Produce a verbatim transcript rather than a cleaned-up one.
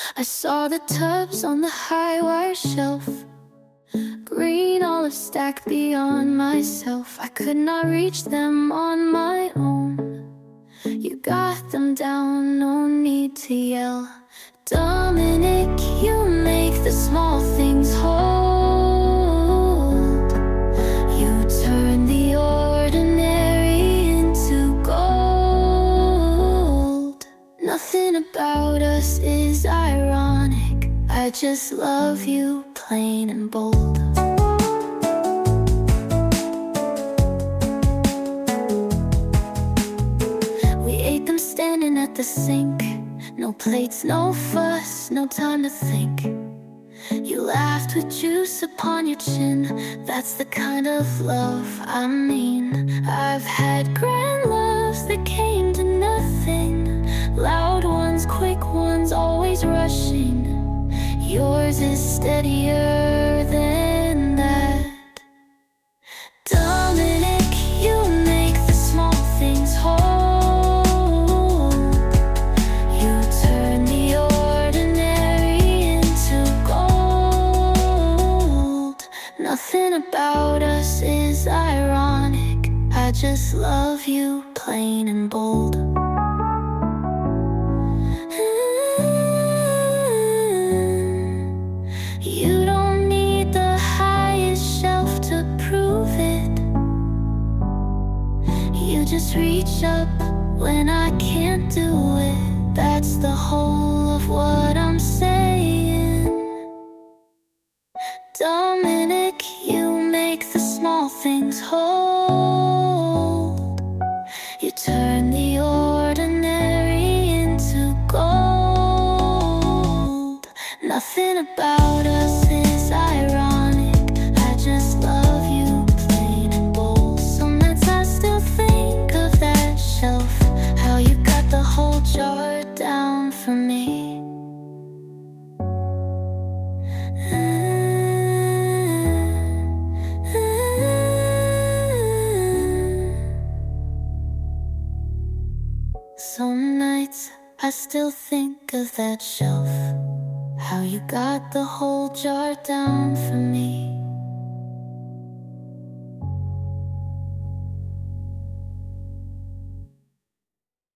I saw the tubs on the high wire shelf, green olive stacked beyond myself. I could not reach them on my own. You got them down, no need to yell. Dominic, you make the small things hold. You turn the ordinary into gold. Nothing about us is ironic. I just love you, plain and bold. We ate them standing at the sink. No plates, no fuss, no time to think. You laughed with juice upon your chin. That's the kind of love I mean. I've had grand loves that came to nothing. Loud ones, quick ones, always rushing. Yours is steadier than that. Dominic, you make the small things whole. You turn the ordinary into gold. Nothing about us is ironic. I just love you, plain and bold. You don't need the highest shelf to prove it. You just reach up when I can't do it. That's the whole of what I'm saying. Dominic, you make the small things whole. You turn the ordinary into gold. Nothing about us is ironic. I just love you, plain and bold. Some nights I still think of that shelf, how you got the whole jar down for me. Some nights I still think of that shelf, how you got the whole jar down for me.